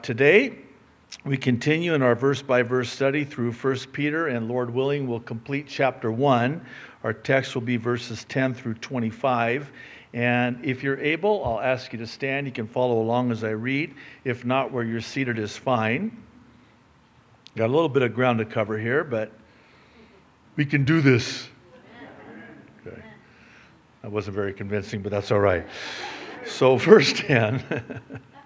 Today, we continue in our verse-by-verse study through 1 Peter, and Lord willing, we'll complete chapter 1. Our text will be verses 10 through 25. And if you're able, I'll ask you to stand. You can follow along as I read. If not, where you're seated is fine. Got a little bit of ground to cover here, but we can do this. Okay. That wasn't very convincing, but that's all right. So verse 10.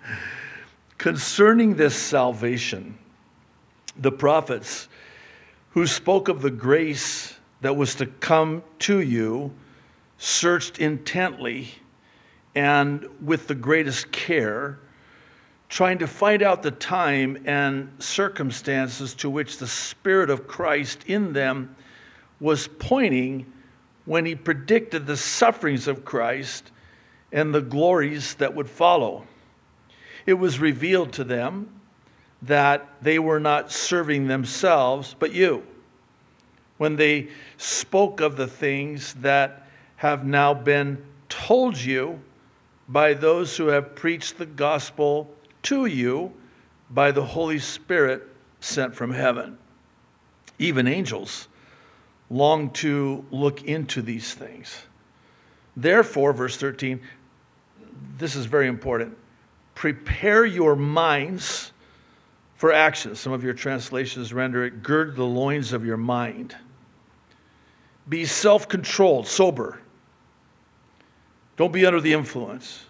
Concerning this salvation, the prophets who spoke of the grace that was to come to you searched intently and with the greatest care, trying to find out the time and circumstances to which the Spirit of Christ in them was pointing when he predicted the sufferings of Christ and the glories that would follow. It was revealed to them that they were not serving themselves, but you, when they spoke of the things that have now been told you by those who have preached the gospel to you by the Holy Spirit sent from heaven. Even angels long to look into these things. Therefore, verse 13, this is very important. Prepare your minds for action. Some of your translations render it, gird the loins of your mind. Be self-controlled, sober. Don't be under the influence.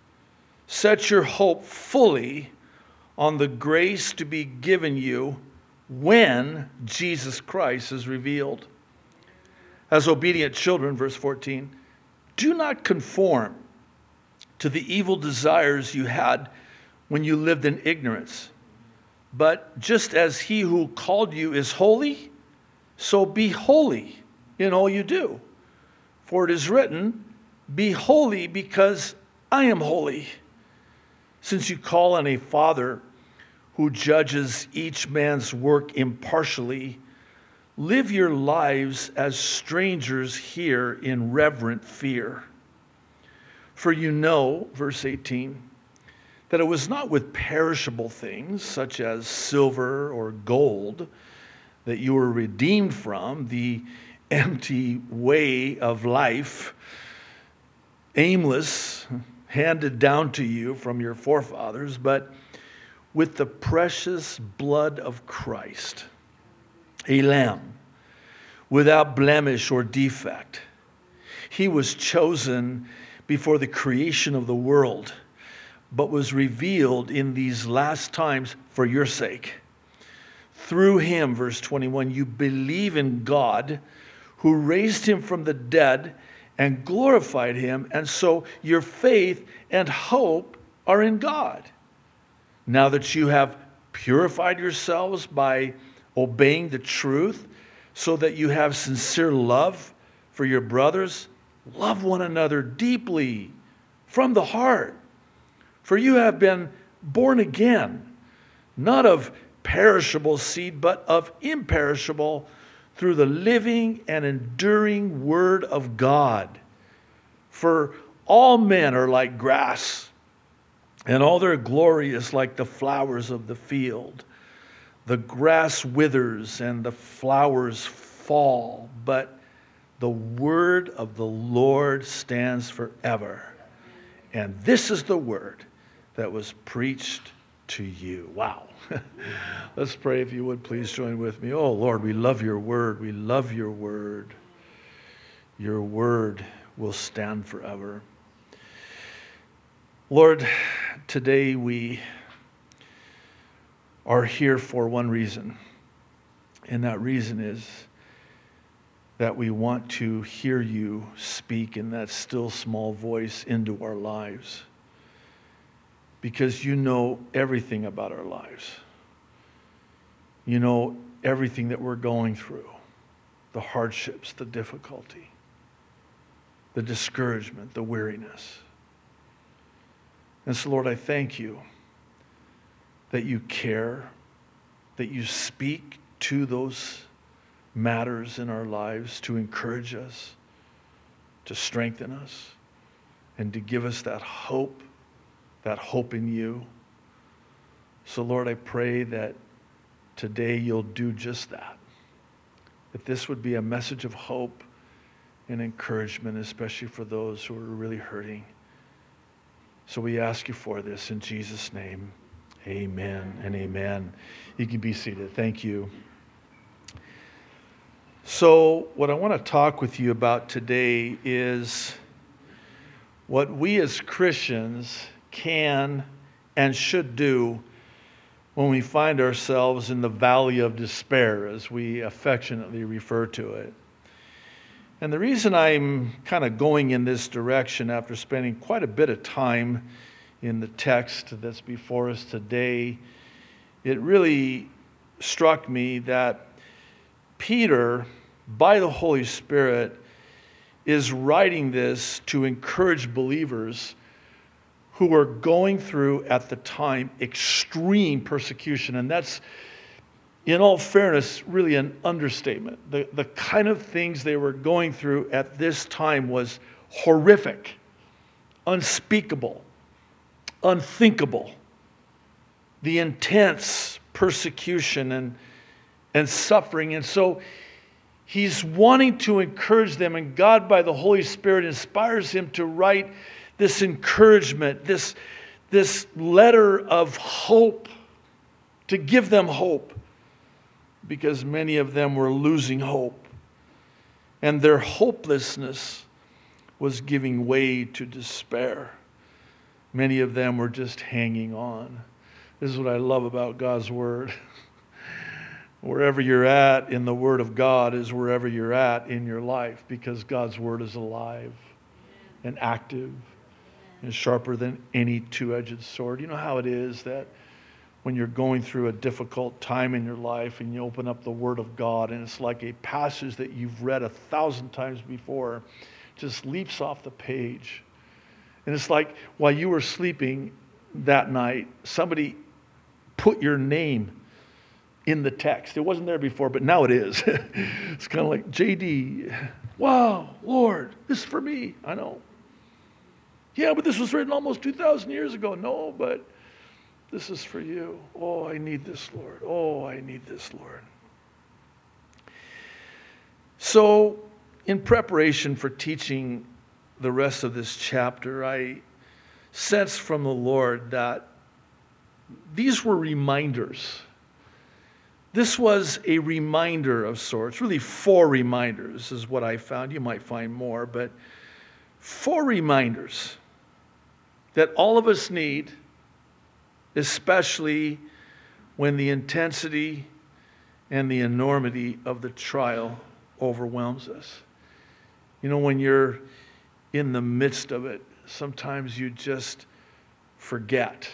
Set your hope fully on the grace to be given you when Jesus Christ is revealed. As obedient children, verse 14, do not conform to the evil desires you had when you lived in ignorance. But just as he who called you is holy, so be holy in all you do. For it is written, be holy because I am holy. Since you call on a Father who judges each man's work impartially, live your lives as strangers here in reverent fear. For you know, verse 18, that it was not with perishable things such as silver or gold that you were redeemed from the empty way of life, aimless, handed down to you from your forefathers, but with the precious blood of Christ, a lamb without blemish or defect. He was chosen before the creation of the world, but was revealed in these last times for your sake. Through him, verse 21, you believe in God, who raised him from the dead and glorified him, and so your faith and hope are in God. Now that you have purified yourselves by obeying the truth, so that you have sincere love for your brothers, love one another deeply from the heart. For you have been born again, not of perishable seed, but of imperishable, through the living and enduring word of God. For all men are like grass, and all their glory is like the flowers of the field. The grass withers and the flowers fall, but the word of the Lord stands forever. And this is the word that was preached to you. Wow. Let's pray, if you would please join with me. Oh, Lord, we love your word. We love your word. Your word will stand forever. Lord, today we are here for one reason, and that reason is that we want to hear you speak in that still small voice into our lives, because you know everything about our lives. You know everything that we're going through, the hardships, the difficulty, the discouragement, the weariness. And so, Lord, I thank you that you care, that you speak to those matters in our lives to encourage us, to strengthen us, and to give us that hope in you. So Lord, I pray that today you'll do just that. That this would be a message of hope and encouragement, especially for those who are really hurting. So we ask you for this in Jesus' name. Amen and amen. You can be seated. Thank you. So what I want to talk with you about today is what we as Christians can and should do when we find ourselves in the valley of despair, as we affectionately refer to it. And the reason I'm kind of going in this direction after spending quite a bit of time in the text that's before us today, it really struck me that Peter, by the Holy Spirit, is writing this to encourage believers who are going through, at the time, extreme persecution. And that's, in all fairness, really an understatement. The kind of things they were going through at this time was horrific, unspeakable, unthinkable. The intense persecution and suffering. And so he's wanting to encourage them, and God, by the Holy Spirit, inspires him to write this encouragement, this letter of hope, to give them hope, because many of them were losing hope, and their hopelessness was giving way to despair. Many of them were just hanging on. This is what I love about God's Word. Wherever you're at in the Word of God is wherever you're at in your life, because God's Word is alive and active and sharper than any two-edged sword. You know how it is that when you're going through a difficult time in your life and you open up the Word of God and it's like a passage that you've read 1,000 times before just leaps off the page. And it's like while you were sleeping that night, somebody put your name in the text. It wasn't there before, but now it is. It's kind of like, JD, wow, Lord, this is for me. I know. Yeah, but this was written almost 2,000 years ago. No, but this is for you. Oh, I need this, Lord. Oh, I need this, Lord. So, in preparation for teaching the rest of this chapter, I sensed from the Lord that these were reminders. This was a reminder of sorts, really 4 reminders is what I found. You might find more, but 4 reminders that all of us need, especially when the intensity and the enormity of the trial overwhelms us. You know, when you're in the midst of it, sometimes you just forget.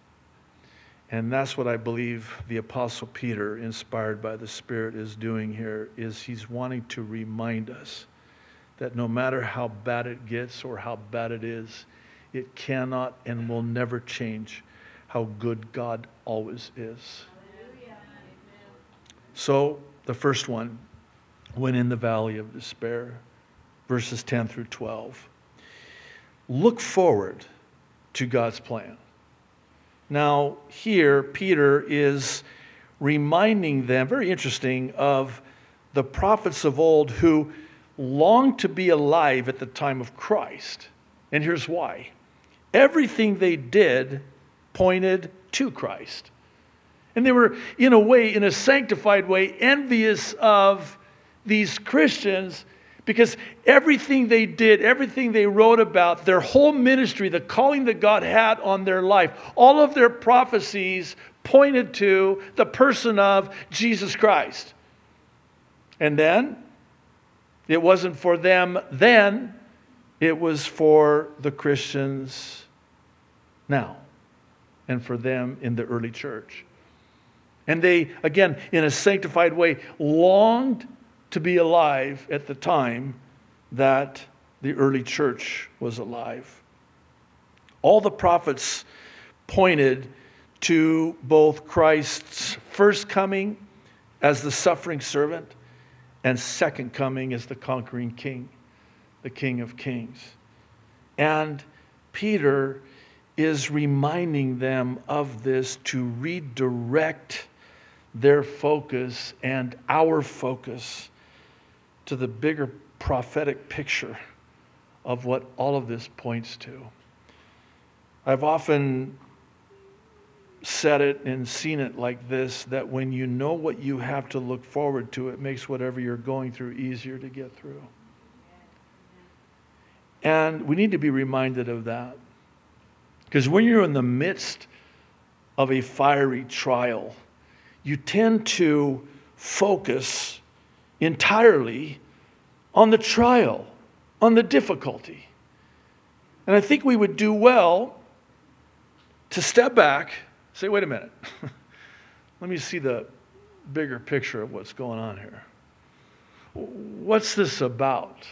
And that's what I believe the Apostle Peter, inspired by the Spirit, is doing here, is he's wanting to remind us that no matter how bad it gets or how bad it is, it cannot and will never change how good God always is. Hallelujah. So, the first one, when in the valley of despair, verses 10 through 12. Look forward to God's plan. Now, here, Peter is reminding them, very interesting, of the prophets of old who longed to be alive at the time of Christ. And here's why. Everything they did pointed to Christ. And they were, in a way, in a sanctified way, envious of these Christians, because everything they did, everything they wrote about, their whole ministry, the calling that God had on their life, all of their prophecies pointed to the person of Jesus Christ. And then, it wasn't for them then, it was for the Christians now, and for them in the early church. And they, again, in a sanctified way, longed to be alive at the time that the early church was alive. All the prophets pointed to both Christ's first coming as the suffering servant and second coming as the conquering king, the King of Kings. And Peter is reminding them of this to redirect their focus and our focus to the bigger prophetic picture of what all of this points to. I've often said it and seen it like this, that when you know what you have to look forward to, it makes whatever you're going through easier to get through. And we need to be reminded of that. Because when you're in the midst of a fiery trial, you tend to focus entirely on the trial, on the difficulty. And I think we would do well to step back, say, wait a minute. Let me see the bigger picture of what's going on here. What's this about?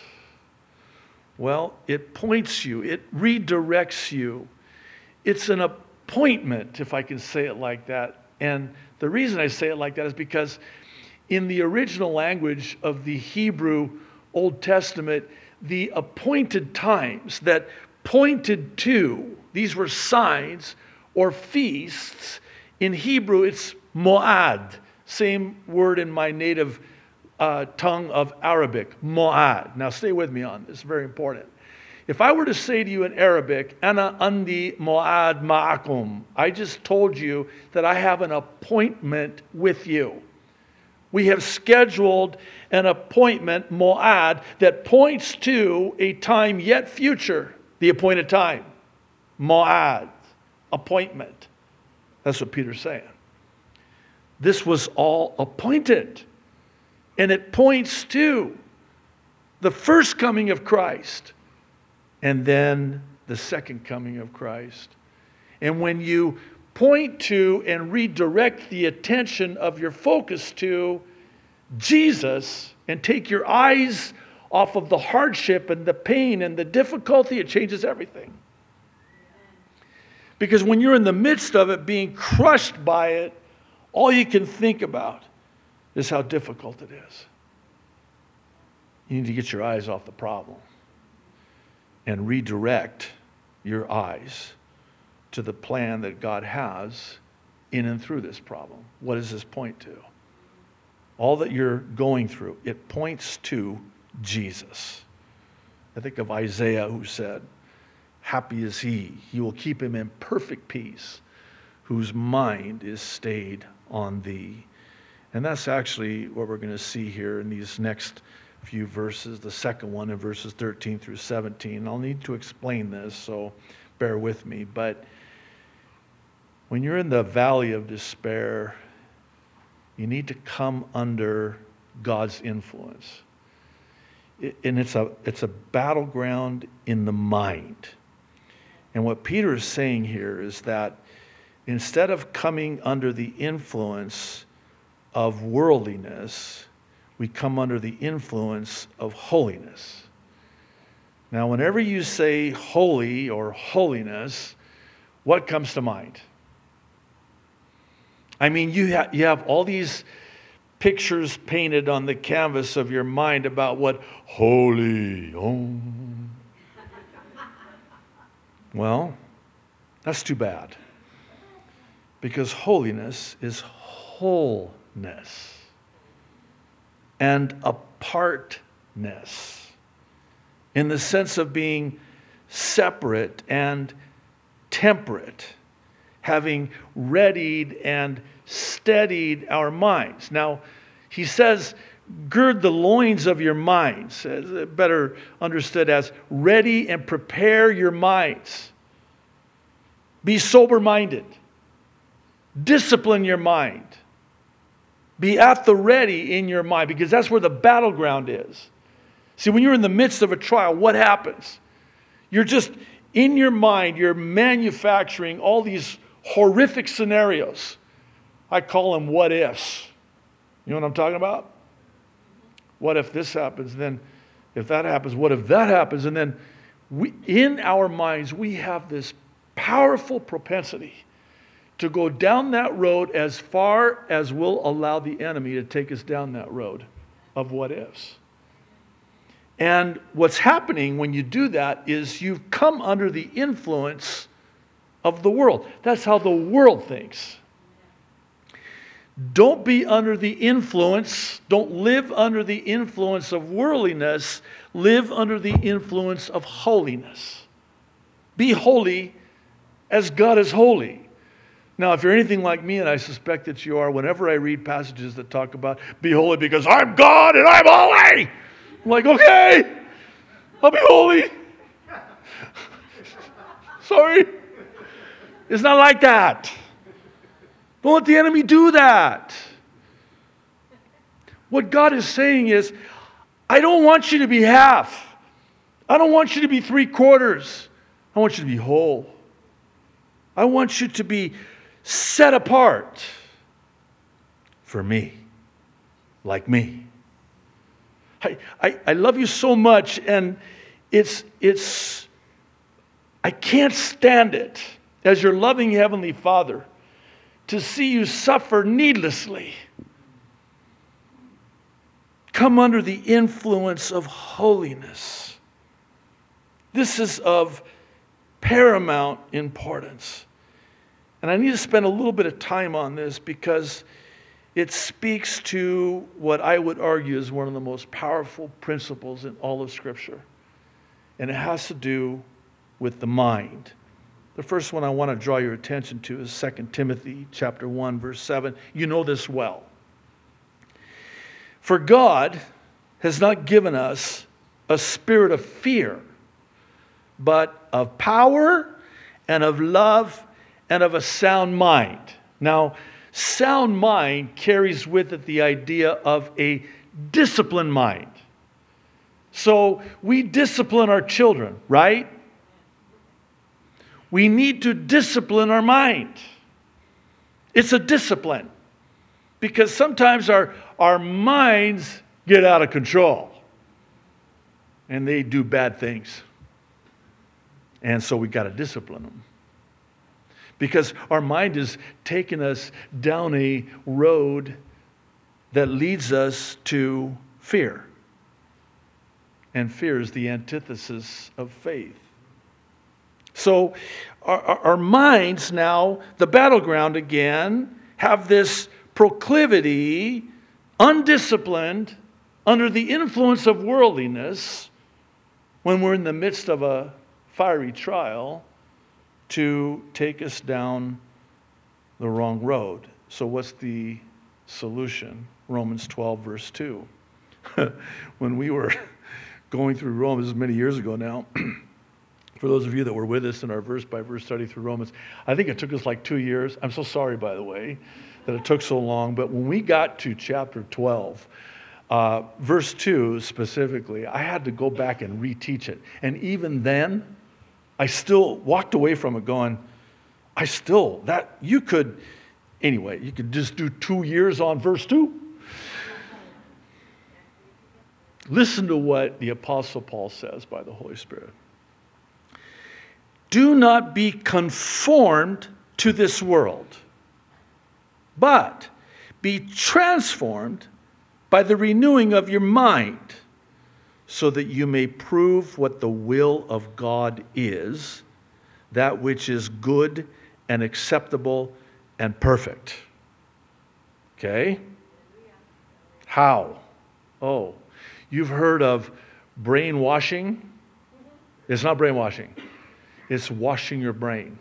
Well, it points you, it redirects you. It's an appointment, if I can say it like that. And the reason I say it like that is because in the original language of the Hebrew Old Testament, the appointed times that pointed to, these were signs or feasts. In Hebrew, it's Mo'ad, same word in my native tongue of Arabic, Mo'ad. Now stay with me on this, very important. If I were to say to you in Arabic, Ana andi Mo'ad ma'akum, I just told you that I have an appointment with you. We have scheduled an appointment, Mo'ad, that points to a time yet future, the appointed time. Mo'ad, appointment. That's what Peter's saying. This was all appointed. And it points to the first coming of Christ and then the second coming of Christ. And when you point to and redirect the attention of your focus to Jesus and take your eyes off of the hardship and the pain and the difficulty, it changes everything. Because when you're in the midst of it, being crushed by it, all you can think about is how difficult it is. You need to get your eyes off the problem and redirect your eyes to the plan that God has in and through this problem. What does this point to? All that you're going through, it points to Jesus. I think of Isaiah who said, happy is he will keep him in perfect peace, whose mind is stayed on thee. And that's actually what we're going to see here in these next few verses, the second one in verses 13 through 17. I'll need to explain this, so bear with me. But when you're in the valley of despair, you need to come under God's influence. And it's a battleground in the mind. And what Peter is saying here is that instead of coming under the influence of worldliness, we come under the influence of holiness. Now, whenever you say holy or holiness, what comes to mind? I mean, you have all these pictures painted on the canvas of your mind about what holy. Well, that's too bad. Because holiness is wholeness and apartness, in the sense of being separate and temperate, having readied and steadied our minds. Now, he says, gird the loins of your minds, better understood as ready and prepare your minds. Be sober-minded. Discipline your mind. Be at the ready in your mind, because that's where the battleground is. See, when you're in the midst of a trial, what happens? You're just in your mind, you're manufacturing all these horrific scenarios. I call them what ifs. You know what I'm talking about? What if this happens? Then if that happens, what if that happens? And then in our minds, we have this powerful propensity to go down that road as far as we'll allow the enemy to take us down that road of what ifs. And what's happening when you do that is you've come under the influence of the world. That's how the world thinks. Don't be under the influence, don't live under the influence of worldliness. Live under the influence of holiness. Be holy as God is holy. Now, if you're anything like me, and I suspect that you are, whenever I read passages that talk about be holy because I'm God and I'm holy, I'm like, okay, I'll be holy. Sorry. It's not like that. Don't let the enemy do that. What God is saying is, I don't want you to be half. I don't want you to be 3/4. I want you to be whole. I want you to be set apart for me, like me. I love you so much, and it's I can't stand it as your loving Heavenly Father to see you suffer needlessly. Come under the influence of holiness. This is of paramount importance. And I need to spend a little bit of time on this because it speaks to what I would argue is one of the most powerful principles in all of Scripture. And it has to do with the mind. The first one I want to draw your attention to is 2 Timothy chapter 1, verse 7. You know this well. For God has not given us a spirit of fear, but of power and of love and of a sound mind. Now, sound mind carries with it the idea of a disciplined mind. So we discipline our children, right? We need to discipline our mind. It's a discipline. Because sometimes our minds get out of control. And they do bad things. And so we got to discipline them. Because our mind is taking us down a road that leads us to fear. And fear is the antithesis of faith. So our minds now, the battleground again, have this proclivity, undisciplined, under the influence of worldliness, when we're in the midst of a fiery trial, to take us down the wrong road. So what's the solution? Romans 12, verse 2. When we were going through Romans many years ago now, for those of you that were with us in our verse-by-verse study through Romans, I think it took us like 2 years. I'm so sorry, by the way, that it took so long. But when we got to chapter 12, verse 2 specifically, I had to go back and reteach it. And even then, I still walked away from it going, you could just do 2 years on verse 2. Listen to what the Apostle Paul says by the Holy Spirit. Do not be conformed to this world, but be transformed by the renewing of your mind, so that you may prove what the will of God is, that which is good and acceptable and perfect. Okay? How? Oh, you've heard of brainwashing? It's not brainwashing. It's washing your brain.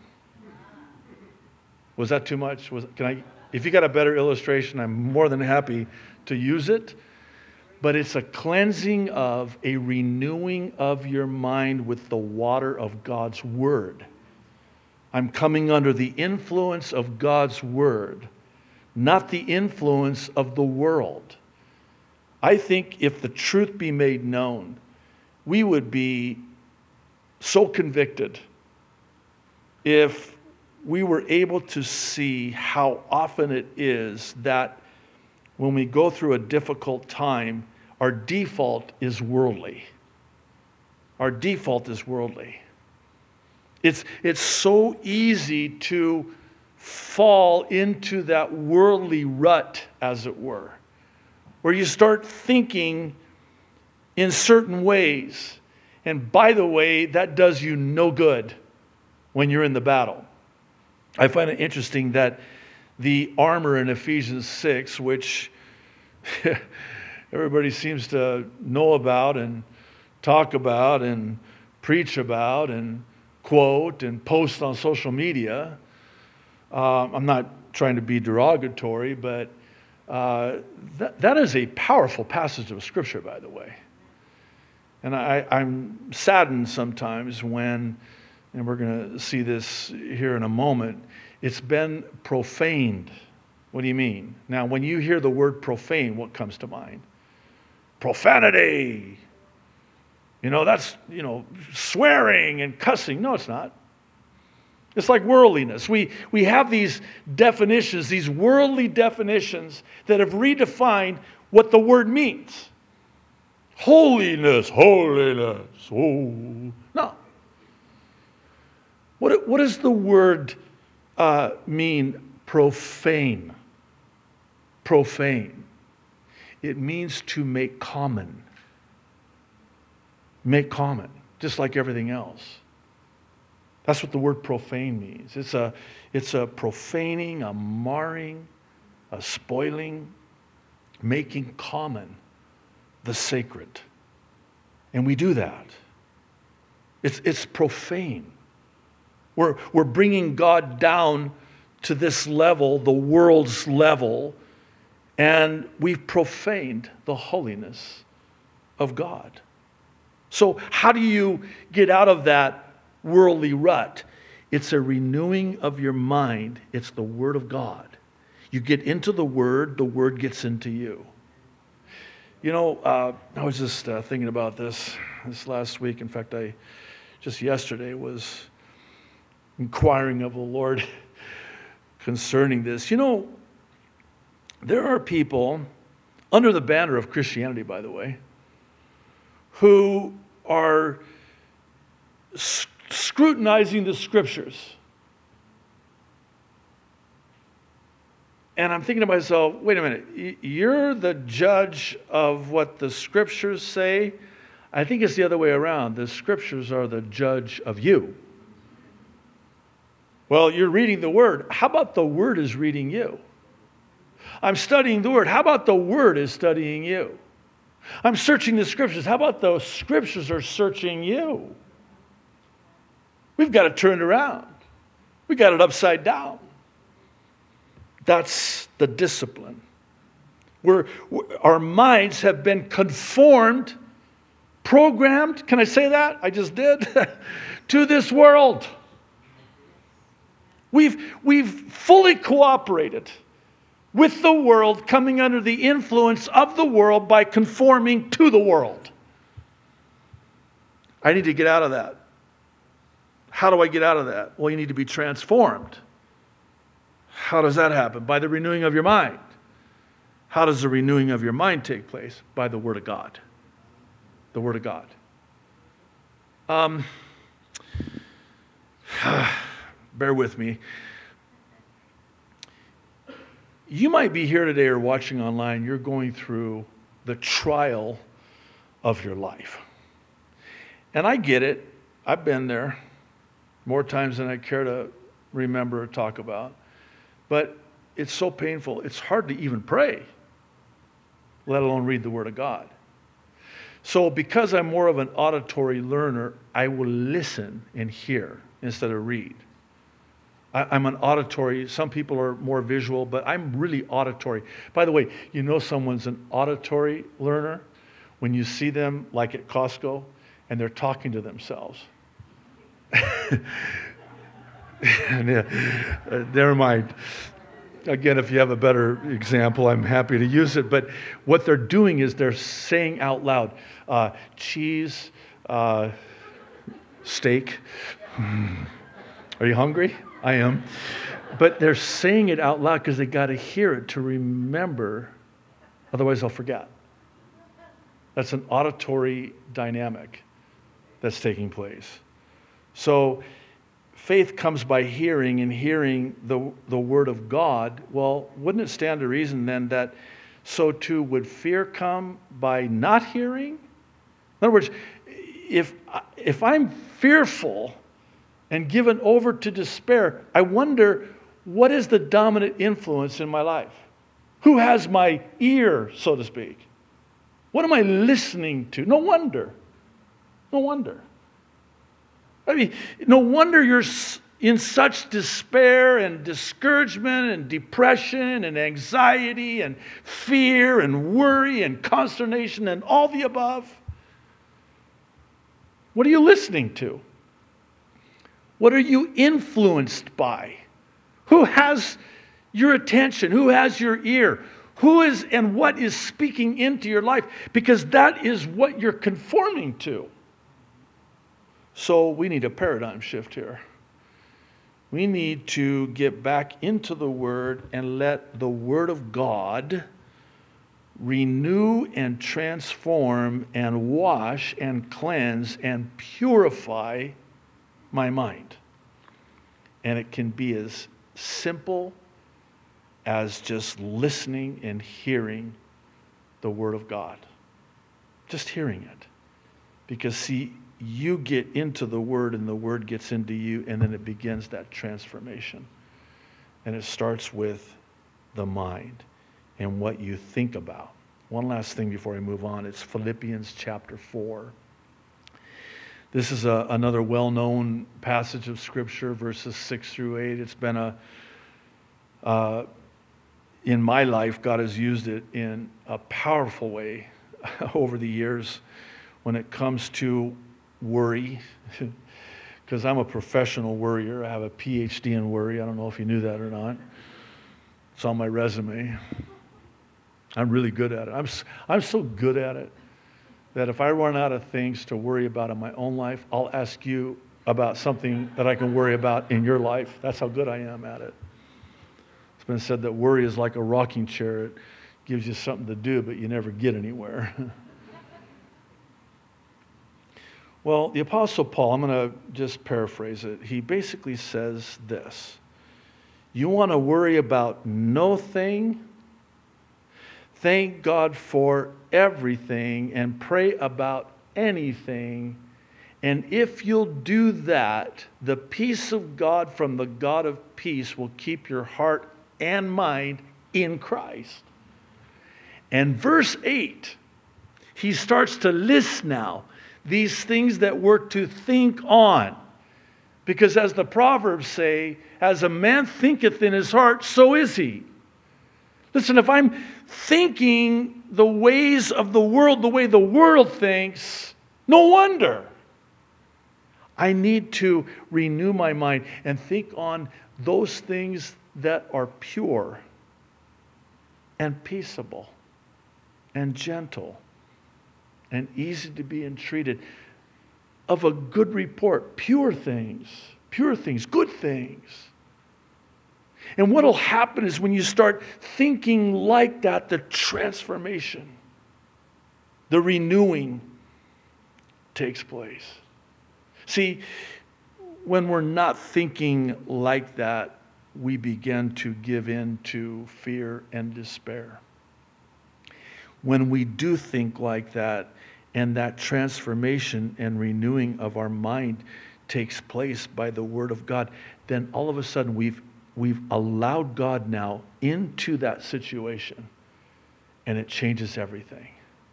Was that too much? If you got a better illustration, I'm more than happy to use it. But it's a cleansing of, a renewing of your mind with the water of God's Word. I'm coming under the influence of God's Word, not the influence of the world. I think if the truth be made known, we would be so convicted if we were able to see how often it is that when we go through a difficult time, our default is worldly. Our default is worldly. It's so easy to fall into that worldly rut, as it were, where you start thinking in certain ways. And by the way, that does you no good when you're in the battle. I find it interesting that the armor in Ephesians 6, which everybody seems to know about and talk about and preach about and quote and post on social media. I'm not trying to be derogatory, but that is a powerful passage of Scripture, by the way. And I'm saddened sometimes when, and we're going to see this here in a moment, it's been profaned. What do you mean? Now, when you hear the word profane, what comes to mind? Profanity. That's, swearing and cussing. No, it's not. It's like worldliness. We have these definitions, these worldly definitions that have redefined what the word means. Holiness. Oh, no. What does the word mean? Profane. Profane. It means to make common. Make common, just like everything else. That's what the word profane means. It's a profaning, a marring, a spoiling, making common the sacred. And we do that. It's profane. We're bringing God down to this level, the world's level, and we've profaned the holiness of God. So how do you get out of that worldly rut? It's a renewing of your mind. It's the Word of God. You get into the Word gets into you. I was just thinking about this last week. In fact, I just yesterday was inquiring of the Lord concerning this. There are people, under the banner of Christianity, by the way, who are scrutinizing the Scriptures. And I'm thinking to myself, wait a minute, you're the judge of what the Scriptures say? I think it's the other way around. The Scriptures are the judge of you. Well, you're reading the Word. How about the Word is reading you? I'm studying the Word. How about the Word is studying you? I'm searching the Scriptures. How about the Scriptures are searching you? We've got it turned around. We got it upside down. That's the discipline. Our minds have been conformed, programmed, can I say that? I just did, to this world. We've fully cooperated with the world, coming under the influence of the world by conforming to the world. I need to get out of that. How do I get out of that? Well, you need to be transformed. How does that happen? By the renewing of your mind. How does the renewing of your mind take place? By the Word of God. The Word of God. Bear with me. You might be here today or watching online. You're going through the trial of your life. And I get it. I've been there more times than I care to remember or talk about. But it's so painful. It's hard to even pray, let alone read the Word of God. So because I'm more of an auditory learner, I will listen and hear instead of read. I'm an auditory. Some people are more visual, but I'm really auditory. By the way, someone's an auditory learner when you see them, like at Costco, and they're talking to themselves. Never mind. Again, if you have a better example, I'm happy to use it. But what they're doing is they're saying out loud, cheese, steak. Are you hungry? I am. But they're saying it out loud because they got to hear it to remember. Otherwise, they'll forget. That's an auditory dynamic that's taking place. So faith comes by hearing, and hearing the Word of God. Well, wouldn't it stand to reason then that so too would fear come by not hearing? In other words, if I'm fearful and given over to despair, I wonder, what is the dominant influence in my life? Who has my ear, so to speak? What am I listening to? No wonder. No wonder. I mean, no wonder you're in such despair and discouragement and depression and anxiety and fear and worry and consternation and all the above. What are you listening to? What are you influenced by? Who has your attention? Who has your ear? Who is and what is speaking into your life? Because that is what you're conforming to. So we need a paradigm shift here. We need to get back into the Word and let the Word of God renew and transform and wash and cleanse and purify my mind. And it can be as simple as just listening and hearing the Word of God. Just hearing it. Because see, you get into the Word and the Word gets into you, and then it begins that transformation. And it starts with the mind and what you think about. One last thing before I move on. It's Philippians chapter 4. This is another well-known passage of Scripture, verses 6 through 8. It's been in my life, God has used it in a powerful way over the years when it comes to worry. Because I'm a professional worrier. I have a PhD in worry. I don't know if you knew that or not. It's on my resume. I'm really good at it. I'm so good at it that if I run out of things to worry about in my own life, I'll ask you about something that I can worry about in your life. That's how good I am at it. It's been said that worry is like a rocking chair. It gives you something to do, but you never get anywhere. Well, the Apostle Paul, I'm going to just paraphrase it. He basically says this: you want to worry about no thing? Thank God for everything and pray about anything. And if you'll do that, the peace of God from the God of peace will keep your heart and mind in Christ. And verse 8, he starts to list now these things that we're to think on. Because as the Proverbs say, as a man thinketh in his heart, so is he. Listen, if I'm thinking the ways of the world, the way the world thinks, no wonder. I need to renew my mind and think on those things that are pure and peaceable and gentle and easy to be entreated, of a good report, pure things, good things. And what will happen is when you start thinking like that, the transformation, the renewing takes place. See, when we're not thinking like that, we begin to give in to fear and despair. When we do think like that, and that transformation and renewing of our mind takes place by the Word of God, then all of a sudden we've allowed God now into that situation, and it changes everything.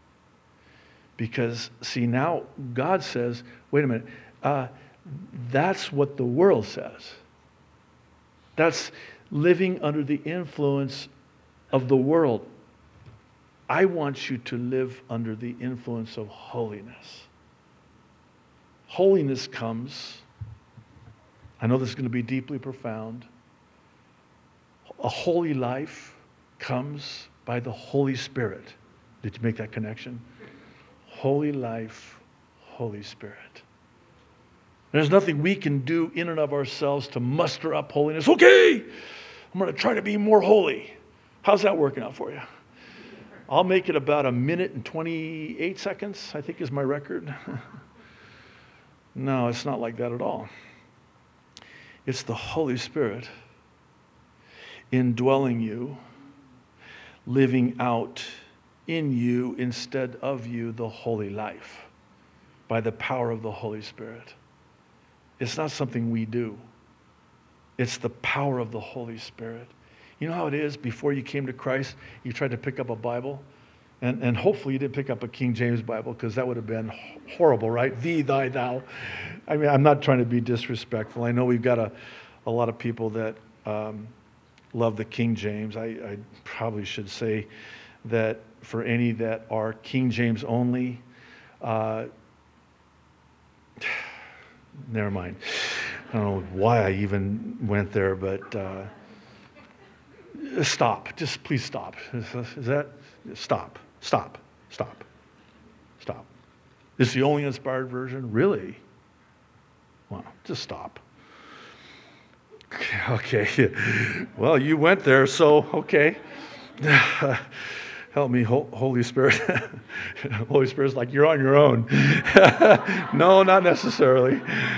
Because, see, now God says, wait a minute, that's what the world says. That's living under the influence of the world. I want you to live under the influence of holiness. Holiness comes, I know this is going to be deeply profound. A holy life comes by the Holy Spirit. Did you make that connection? Holy life, Holy Spirit. There's nothing we can do in and of ourselves to muster up holiness. Okay, I'm going to try to be more holy. How's that working out for you? I'll make it about 1 minute and 28 seconds, I think is my record. No, it's not like that at all. It's the Holy Spirit indwelling you, living out in you instead of you the holy life by the power of the Holy Spirit. It's not something we do. It's the power of the Holy Spirit. You know how it is before you came to Christ, you tried to pick up a Bible? And hopefully you didn't pick up a King James Bible, because that would have been horrible, right? Thee, thy, thou. I mean, I'm not trying to be disrespectful. I know we've got a lot of people that love the King James. I probably should say that for any that are King James only, never mind. I don't know why I even went there, but stop. Just please stop. Is that? Stop. Stop. Stop. Stop. This is the only inspired version? Really? Well, just stop. Okay. Well, you went there, so okay. Help me, Holy Spirit. Holy Spirit's like, you're on your own. No, not necessarily.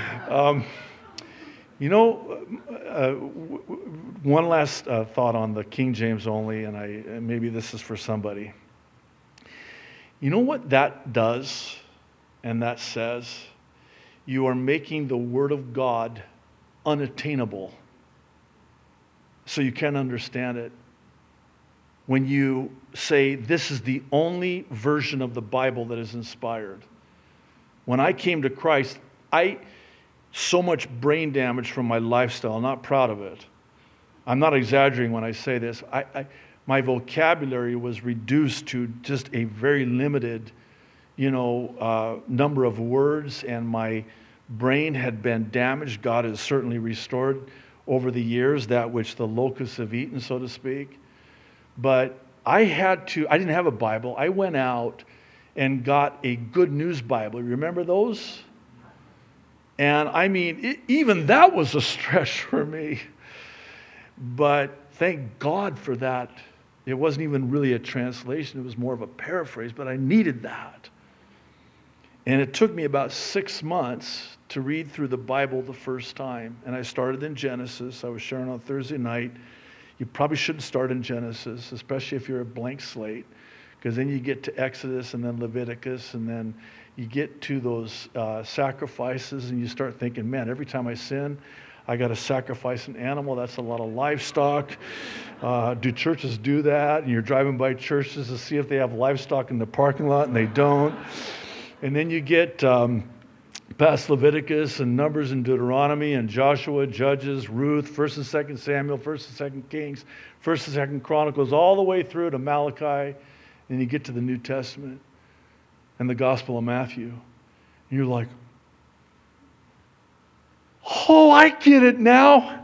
One last thought on the King James only, and maybe this is for somebody. You know what that does and that says? You are making the Word of God unattainable, so you can't understand it. When you say this is the only version of the Bible that is inspired. When I came to Christ, so much brain damage from my lifestyle, I'm not proud of it. I'm not exaggerating when I say this. My vocabulary was reduced to just a very limited, number of words, and my brain had been damaged. God has certainly restored over the years that which the locusts have eaten, so to speak. But I didn't have a Bible. I went out and got a Good News Bible. Remember those? And I mean, even that was a stretch for me. But thank God for that. It wasn't even really a translation. It was more of a paraphrase, but I needed that. And it took me about 6 months to read through the Bible the first time. And I started in Genesis. I was sharing on Thursday night. You probably shouldn't start in Genesis, especially if you're a blank slate, because then you get to Exodus and then Leviticus, and then you get to those sacrifices, and you start thinking, man, every time I sin, I got to sacrifice an animal. That's a lot of livestock. Do churches do that? And you're driving by churches to see if they have livestock in the parking lot, and they don't. And then you get past Leviticus and Numbers and Deuteronomy and Joshua, Judges, Ruth, 1st and 2nd Samuel, 1st and 2nd Kings, 1st and 2nd Chronicles, all the way through to Malachi. And you get to the New Testament and the Gospel of Matthew. And you're like, oh, I get it now.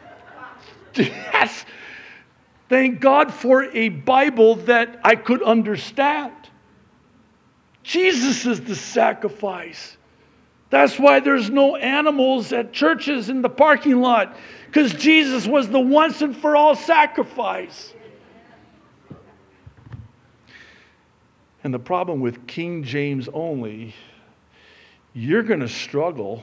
Yes. Thank God for a Bible that I could understand. Jesus is the sacrifice. That's why there's no animals at churches in the parking lot, because Jesus was the once and for all sacrifice. And the problem with King James only, you're going to struggle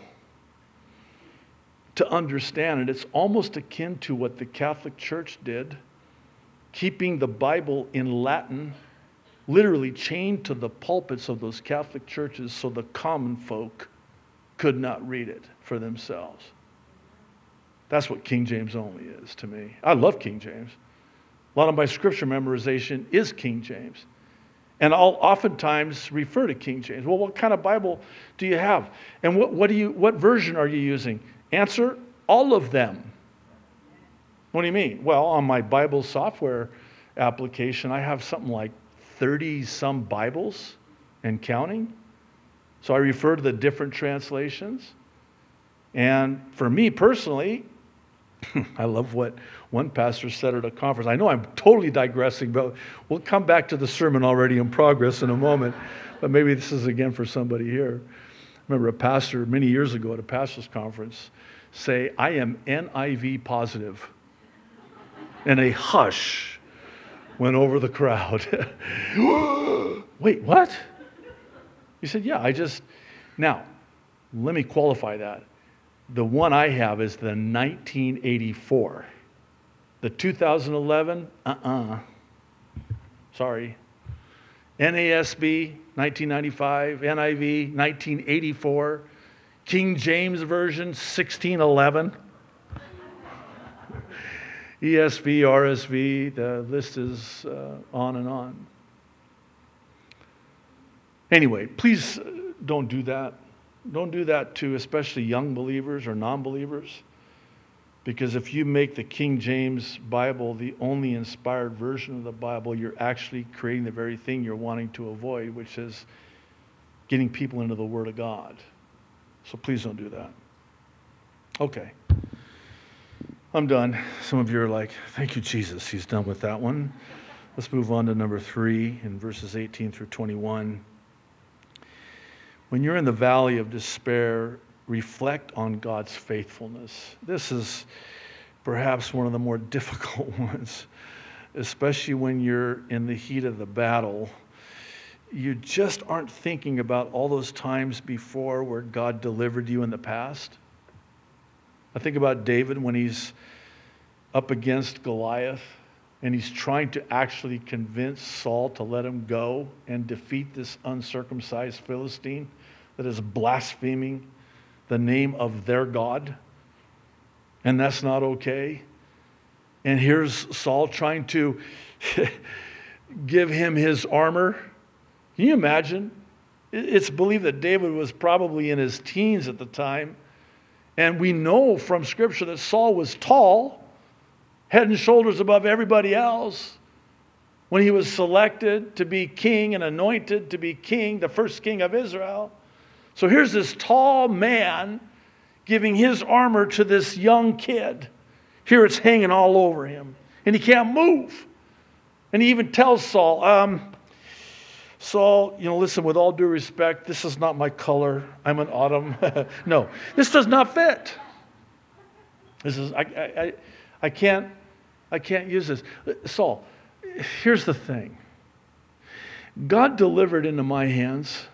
to understand it. It's almost akin to what the Catholic Church did, keeping the Bible in Latin, literally chained to the pulpits of those Catholic churches so the common folk could not read it for themselves. That's what King James only is to me. I love King James. A lot of my scripture memorization is King James. And I'll oftentimes refer to King James. Well, what kind of Bible do you have? And what version are you using? Answer, all of them. What do you mean? Well, on my Bible software application, I have something like 30-some Bibles and counting. So I refer to the different translations. And for me personally, I love what one pastor said at a conference. I know I'm totally digressing, but we'll come back to the sermon already in progress in a moment. But maybe this is again for somebody here. I remember a pastor many years ago at a pastor's conference say, I am NIV positive. And a hush went over the crowd. Wait, what? He said, yeah, Now, let me qualify that. The one I have is the 1984. The 2011, sorry. NASB, 1995, NIV, 1984. King James Version, 1611. ESV, RSV, the list is on and on. Anyway, please don't do that. Don't do that to especially young believers or non-believers. Because if you make the King James Bible the only inspired version of the Bible, you're actually creating the very thing you're wanting to avoid, which is getting people into the Word of God. So please don't do that. Okay. I'm done. Some of you are like, thank you, Jesus. He's done with that one. Let's move on to number 3 in verses 18 through 21. When you're in the valley of despair, reflect on God's faithfulness. This is perhaps one of the more difficult ones, especially when you're in the heat of the battle. You just aren't thinking about all those times before where God delivered you in the past. I think about David when he's up against Goliath and he's trying to actually convince Saul to let him go and defeat this uncircumcised Philistine that is blaspheming the name of their God. And that's not okay. And here's Saul trying to give him his armor. Can you imagine? It's believed that David was probably in his teens at the time. And we know from Scripture that Saul was tall, head and shoulders above everybody else. When he was selected to be king and anointed to be king, the first king of Israel. So here's this tall man giving his armor to this young kid. Here it's hanging all over him. And he can't move. And he even tells Saul, Saul, listen, with all due respect, this is not my color. I'm an autumn. No, this does not fit. This is I can't use this. Saul, here's the thing. God delivered into my hands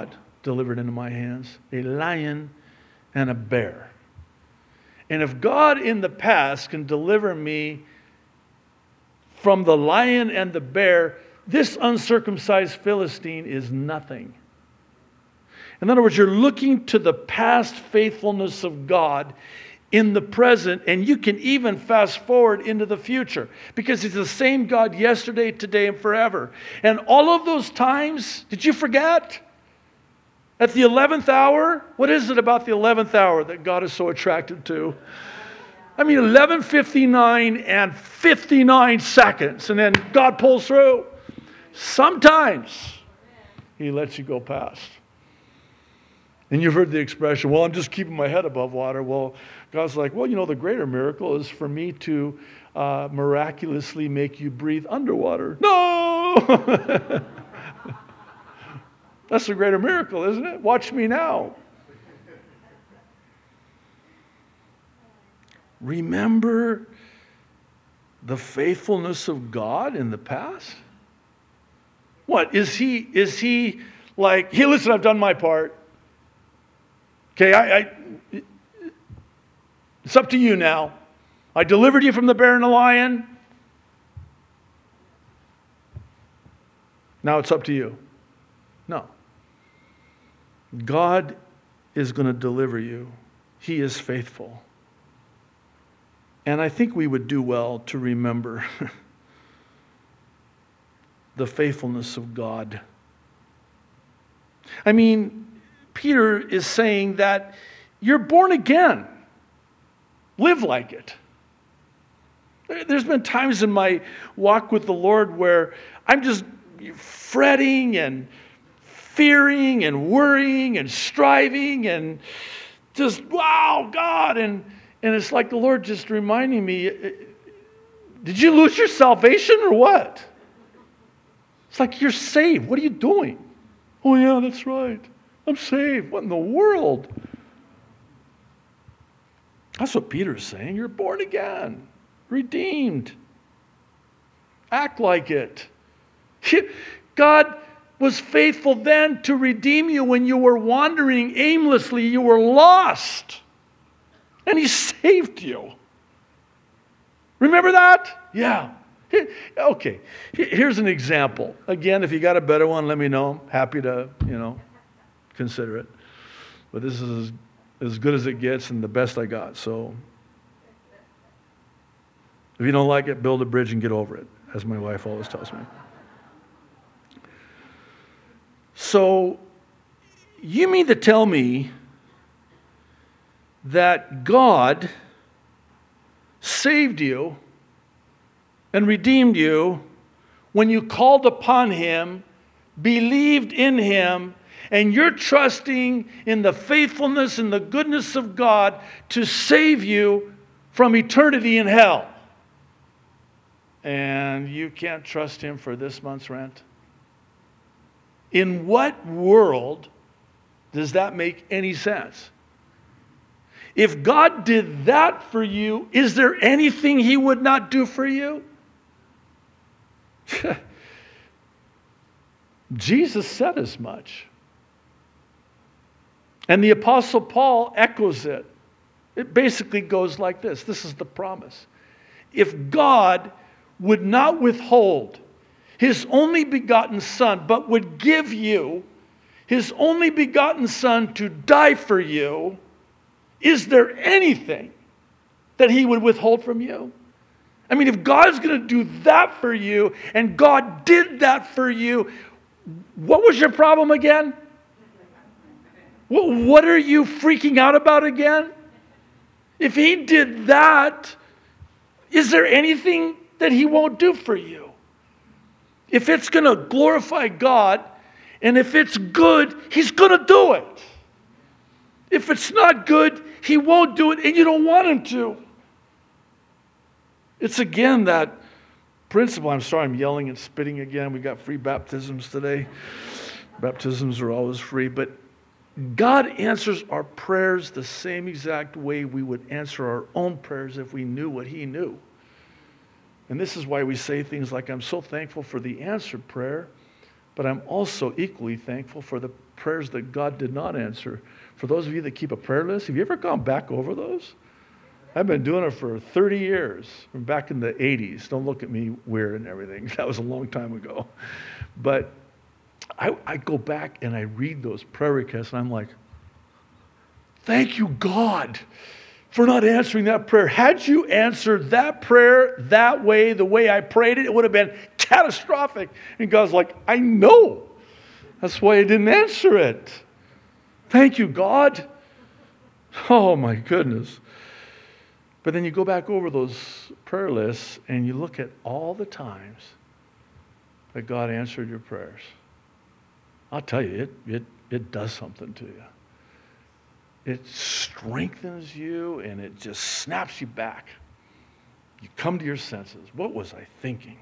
a lion and a bear. And if God in the past can deliver me from the lion and the bear, this uncircumcised Philistine is nothing. In other words, you're looking to the past faithfulness of God in the present, and you can even fast forward into the future because He's the same God yesterday, today, and forever. And all of those times, did you forget? At the 11th hour, what is it about the 11th hour that God is so attracted to? I mean, 11:59 and 59 seconds, and then God pulls through. Sometimes He lets you go past. And you've heard the expression, well, I'm just keeping my head above water. Well, God's like, well, the greater miracle is for me to miraculously make you breathe underwater. No! That's the greater miracle, isn't it? Watch me now. Remember the faithfulness of God in the past? What? Is he like, hey, listen, I've done my part. Okay, it's up to you now. I delivered you from the bear and the lion. Now it's up to you. No. God is going to deliver you. He is faithful. And I think we would do well to remember the faithfulness of God. I mean, Peter is saying that you're born again. Live like it. There's been times in my walk with the Lord where I'm just fretting and fearing and worrying and striving and just, wow, God. And it's like the Lord just reminding me, did you lose your salvation or what? It's like, you're saved. What are you doing? Oh, yeah, that's right. I'm saved. What in the world? That's what Peter's saying. You're born again, redeemed. Act like it. God was faithful then to redeem you when you were wandering aimlessly. You were lost. And He saved you. Remember that? Yeah. Okay. Here's an example. Again, if you got a better one, let me know. I'm happy to, consider it. But this is as as good as it gets and the best I got. So if you don't like it, build a bridge and get over it, as my wife always tells me. So you mean to tell me that God saved you and redeemed you when you called upon Him, believed in Him, and you're trusting in the faithfulness and the goodness of God to save you from eternity in hell? And you can't trust Him for this month's rent? In what world does that make any sense? If God did that for you, is there anything He would not do for you? Jesus said as much. And the Apostle Paul echoes it. It basically goes like this. This is the promise. If God would not withhold His only begotten Son, but would give you His only begotten Son to die for you, is there anything that He would withhold from you? I mean, if God's going to do that for you, and God did that for you, what was your problem again? What are you freaking out about again? If He did that, is there anything that He won't do for you? If it's going to glorify God, and if it's good, He's going to do it. If it's not good, He won't do it, and you don't want Him to. It's again that principle. I'm sorry, I'm yelling and spitting again. We got free baptisms today. Baptisms are always free, but God answers our prayers the same exact way we would answer our own prayers if we knew what He knew. And this is why we say things like, I'm so thankful for the answered prayer, but I'm also equally thankful for the prayers that God did not answer. For those of you that keep a prayer list, have you ever gone back over those? I've been doing it for 30 years, from back in the 80s. Don't look at me weird and everything. That was a long time ago. But I go back and I read those prayer requests and I'm like, thank you, God, for not answering that prayer. Had you answered that prayer that way, the way I prayed it, it would have been catastrophic. And God's like, I know. That's why I didn't answer it. Thank you, God. Oh, my goodness. But then you go back over those prayer lists and you look at all the times that God answered your prayers. I'll tell you, it does something to you. It strengthens you and it just snaps you back. You come to your senses. What was I thinking?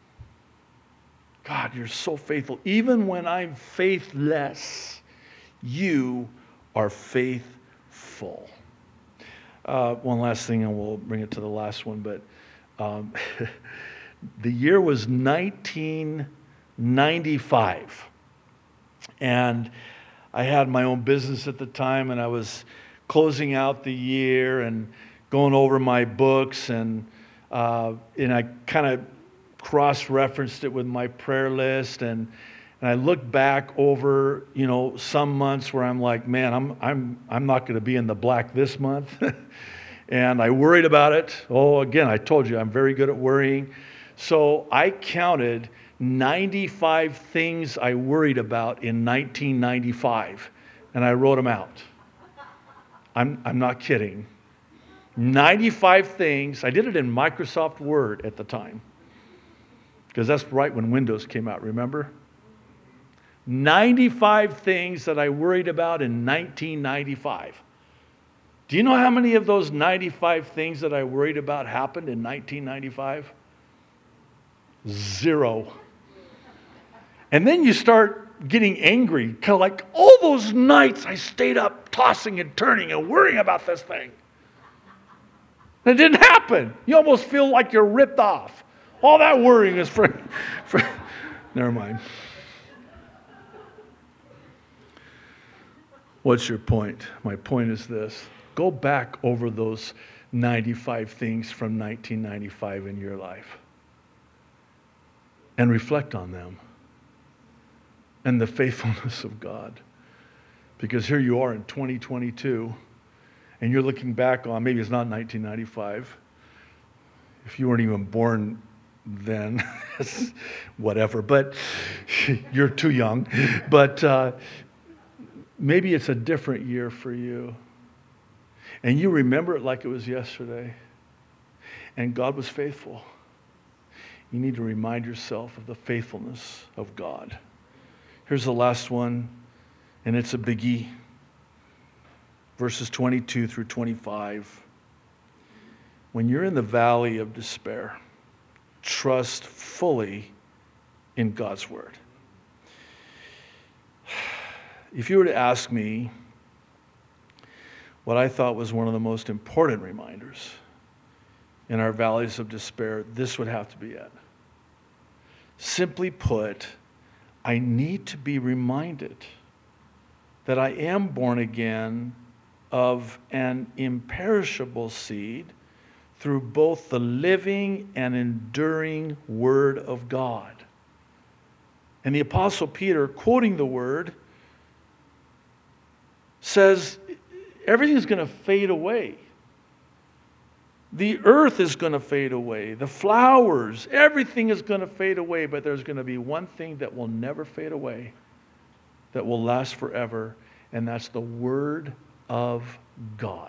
God, you're so faithful. Even when I'm faithless, you are faithful. One last thing, and we'll bring it to the last one, but the year was 1995. And I had my own business at the time, and I was closing out the year and going over my books, and I kind of cross-referenced it with my prayer list, and I looked back over, some months where I'm like, man, I'm not going to be in the black this month, and I worried about it. Oh, again, I told you I'm very good at worrying, so I counted 95 things I worried about in 1995, and I wrote them out. I'm not kidding. 95 things. I did it in Microsoft Word at the time, because that's right when Windows came out, remember? 95 things that I worried about in 1995. Do you know how many of those 95 things that I worried about happened in 1995? 0. And then you start getting angry, kind of like, all those nights I stayed up tossing and turning and worrying about this thing. It didn't happen. You almost feel like you're ripped off. All that worrying is for never mind. What's your point? My point is this. Go back over those 95 things from 1995 in your life and reflect on them and the faithfulness of God. Because here you are in 2022, And you're looking back on, maybe it's not 1995. If you weren't even born then, whatever, but you're too young. But maybe it's a different year for you. And you remember it like it was yesterday. And God was faithful. You need to remind yourself of the faithfulness of God. Here's the last one, and it's a biggie. Verses 22 through 25. When you're in the valley of despair, trust fully in God's word. If you were to ask me what I thought was one of the most important reminders in our valleys of despair, this would have to be it. Simply put, I need to be reminded that I am born again of an imperishable seed through both the living and enduring Word of God. And the Apostle Peter, quoting the Word, says everything's going to fade away. The earth is going to fade away. The flowers, everything is going to fade away. But there's going to be one thing that will never fade away, that will last forever, and that's the Word of God.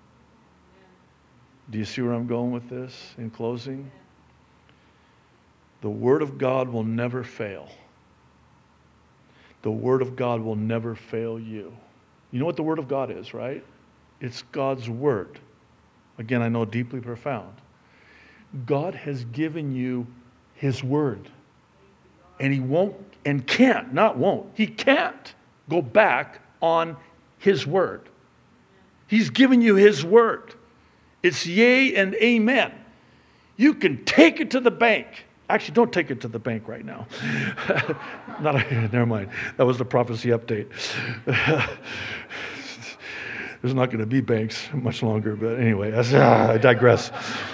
Do you see where I'm going with this in closing? The Word of God will never fail. The Word of God will never fail you. You know what the Word of God is, right? It's God's Word. Again, I know, deeply profound. God has given you His Word. And He won't and can't, not won't, He can't go back on His Word. He's given you His Word. It's yea and amen. You can take it to the bank. Actually, don't take it to the bank right now. Never mind. That was the prophecy update. There's not going to be banks much longer, but anyway, I digress.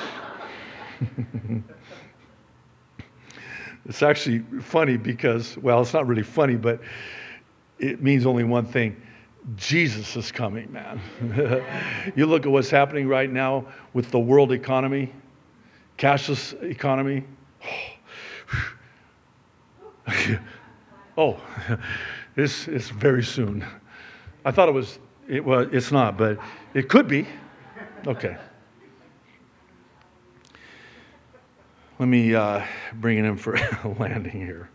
It's actually funny because, well, it's not really funny, but it means only one thing. Jesus is coming, man. You look at what's happening right now with the world economy, cashless economy. Oh, it's very soon. I thought it's not, but it could be. Okay. Let me bring it in for a landing here.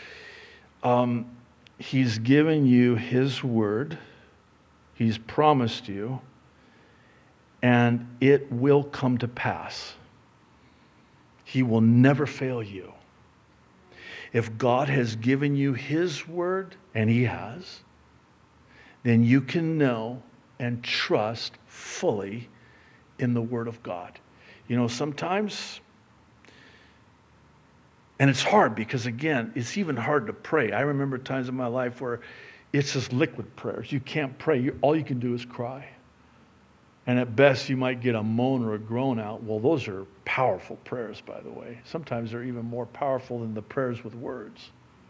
He's given you His Word. He's promised you, and it will come to pass. He will never fail you. If God has given you His Word, and He has, then you can know and trust fully in the Word of God. You know, sometimes, and it's hard because, again, it's even hard to pray. I remember times in my life where it's just liquid prayers. You can't pray. All you can do is cry. And at best, you might get a moan or a groan out. Well, those are powerful prayers, by the way. Sometimes they're even more powerful than the prayers with words.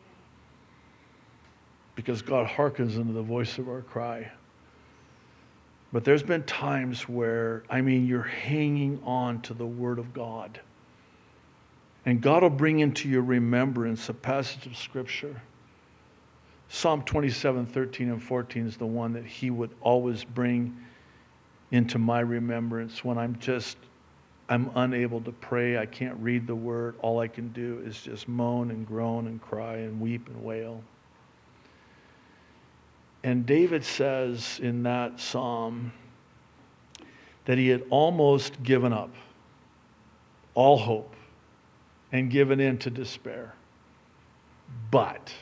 Because God hearkens into the voice of our cry. But there's been times where, you're hanging on to the Word of God. And God will bring into your remembrance a passage of Scripture. Psalm 27, 13 and 14 is the one that He would always bring into my remembrance when I'm unable to pray. I can't read the Word. All I can do is just moan and groan and cry and weep and wail. And David says in that psalm that he had almost given up all hope and given in to despair. But,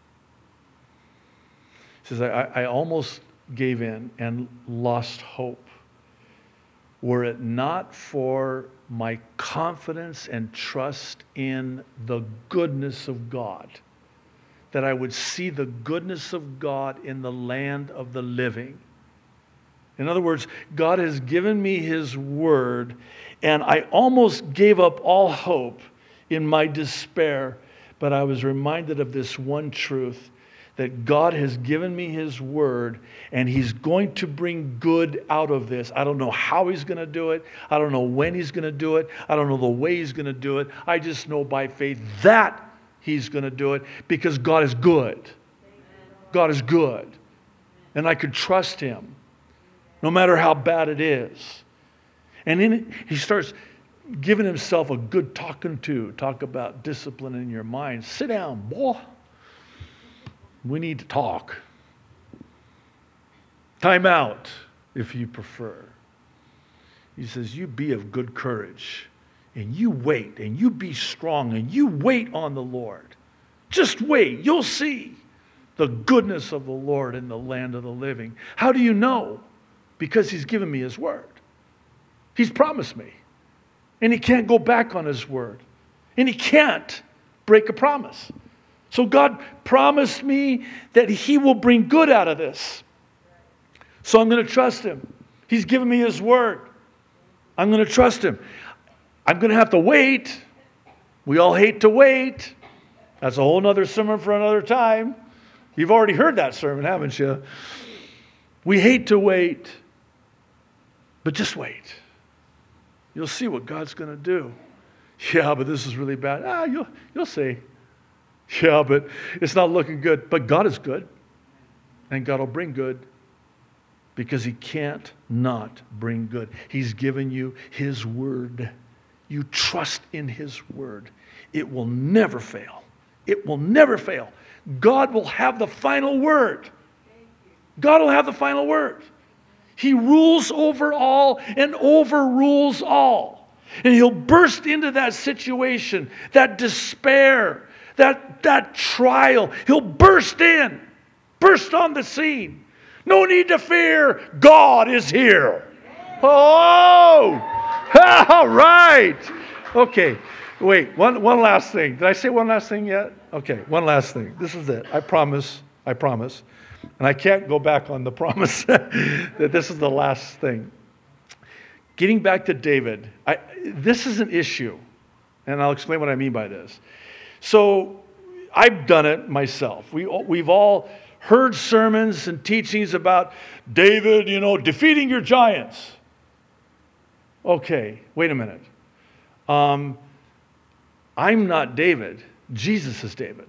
he says, I almost gave in and lost hope. Were it not for my confidence and trust in the goodness of God, that I would see the goodness of God in the land of the living. In other words, God has given me His Word, and I almost gave up all hope in my despair, but I was reminded of this one truth, that God has given me His word, and He's going to bring good out of this. I don't know how He's going to do it. I don't know when He's going to do it. I don't know the way He's going to do it. I just know by faith that He's going to do it, because God is good. God is good. And I could trust Him no matter how bad it is. And in it, He starts giving Himself a good talking to. Talk about discipline in your mind. Sit down, boy. We need to talk. Time out, if you prefer. He says, you be of good courage, and you wait, and you be strong, and you wait on the Lord. Just wait. You'll see the goodness of the Lord in the land of the living. How do you know? Because He's given me His word. He's promised me. And He can't go back on His word. And He can't break a promise. So God promised me that He will bring good out of this. So I'm going to trust Him. He's given me His word. I'm going to trust Him. I'm going to have to wait. We all hate to wait. That's a whole other sermon for another time. You've already heard that sermon, haven't you? We hate to wait. But just wait. You'll see what God's going to do. Yeah, but this is really bad. You'll see. Yeah, but it's not looking good. But God is good. And God will bring good. Because He can't not bring good. He's given you His word. You trust in His word. It will never fail. It will never fail. God will have the final word. God will have the final word. He rules over all and overrules all. And He'll burst into that situation, that despair, that trial. He'll burst on the scene. No need to fear. God is here. Oh, all right. Okay, wait, one last thing. Did I say one last thing yet? Okay, one last thing. This is it. I promise. And I can't go back on the promise that this is the last thing. Getting back to David, this is an issue. And I'll explain what I mean by this. So I've done it myself. We've all heard sermons and teachings about David, defeating your giants. Okay, wait a minute. I'm not David. Jesus is David.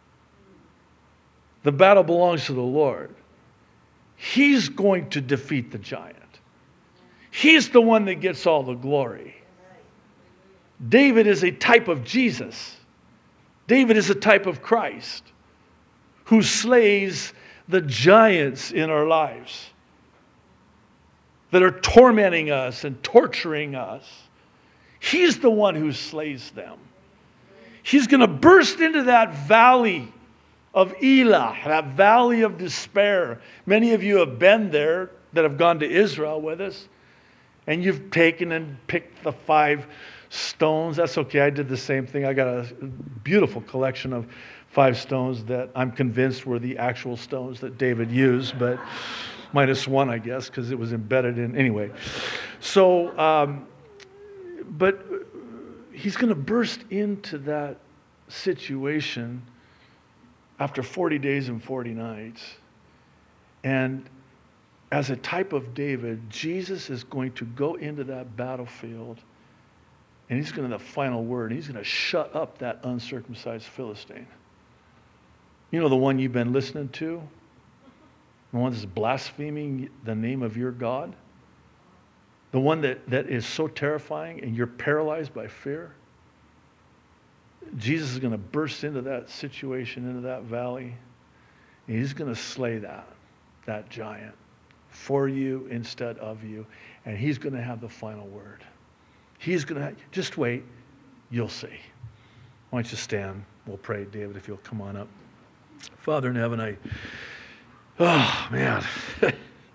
The battle belongs to the Lord. He's going to defeat the giant. He's the one that gets all the glory. David is a type of Jesus. David is a type of Christ who slays the giants in our lives that are tormenting us and torturing us. He's the one who slays them. He's going to burst into that valley of Elah, that valley of despair. Many of you have been there that have gone to Israel with us, and you've taken and picked the 5 stones. That's okay. I did the same thing. I got a beautiful collection of 5 stones that I'm convinced were the actual stones that David used, but minus 1, I guess, because it was embedded in. Anyway, so, but he's going to burst into that situation after 40 days and 40 nights. And as a type of David, Jesus is going to go into that battlefield, and He's going to have the final word. He's going to shut up that uncircumcised Philistine. You know, the one you've been listening to? The one that's blaspheming the name of your God? The one that is so terrifying and you're paralyzed by fear? Jesus is going to burst into that situation, into that valley, and He's going to slay that giant for you instead of you, and He's going to have the final word. He's going to just wait, you'll see. Why don't you stand? We'll pray. David, if you'll come on up. Father in heaven, oh man, it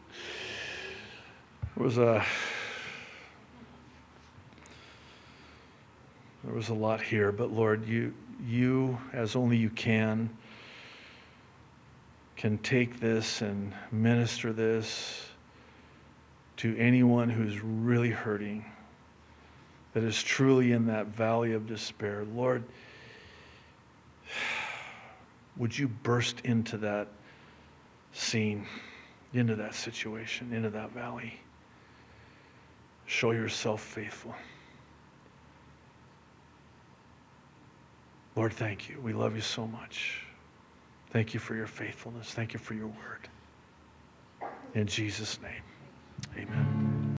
was there was a lot here, but Lord, you as only you can take this and minister this to anyone who's really hurting, that is truly in that valley of despair. Lord, would you burst into that scene, into that situation, into that valley? Show yourself faithful. Lord, thank you. We love you so much. Thank you for your faithfulness. Thank you for your word. In Jesus' name, amen.